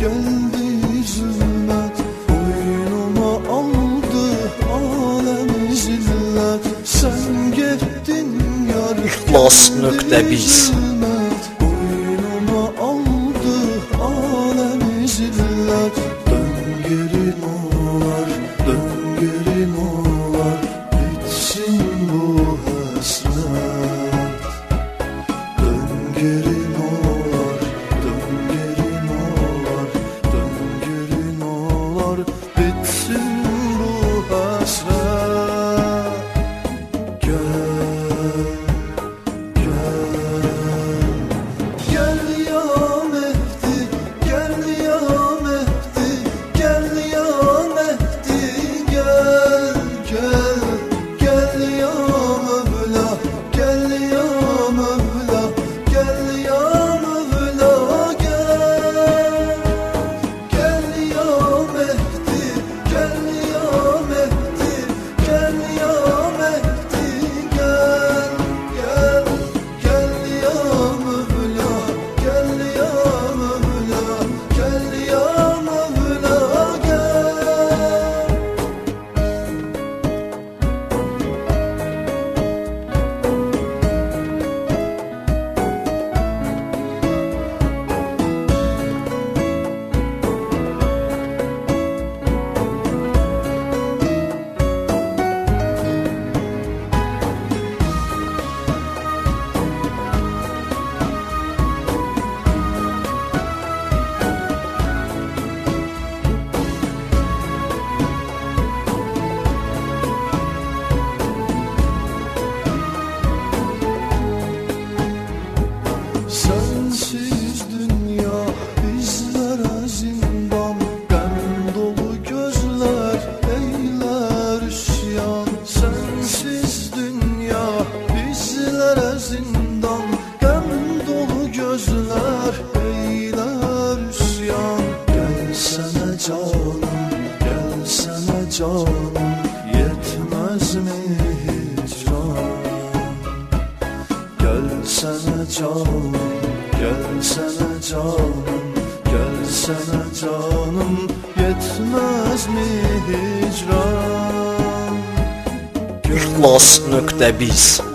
geldi zulmet, boynuma aldı alem zillet. Sen gittin yar, İhlas.biz boynuma aldı alem zillet. Dön geri nolar, dön geri nolar, bitsin bu hasret. Dön geri nolar, dön geri nolar, dön geri nolar, bitsin bu hasret. Gel, gel ya Mehdi, gel ya Mehdi, gel ya Mehdi, gel, gel ya Mevla, gel ya Mevla, gel ya Mevla, gel. Gel ya Mehdi, gel ya Mehdi, gel ya Mehdi, gel, gel ya Mevla, gel ya Mevla, gel ya Mevla, gel. Sensiz dünya bizlere zindan, gam dolu gözler eyler isyan. Sensiz dünya bizlere zindan, gam dolu gözler eyler isyan. Gelsene canım, gelsene canım, yetmez mi hicran? Gelsene canım, gelsene canım, gelsene canım, yetmez mi hicran? İhlas.biz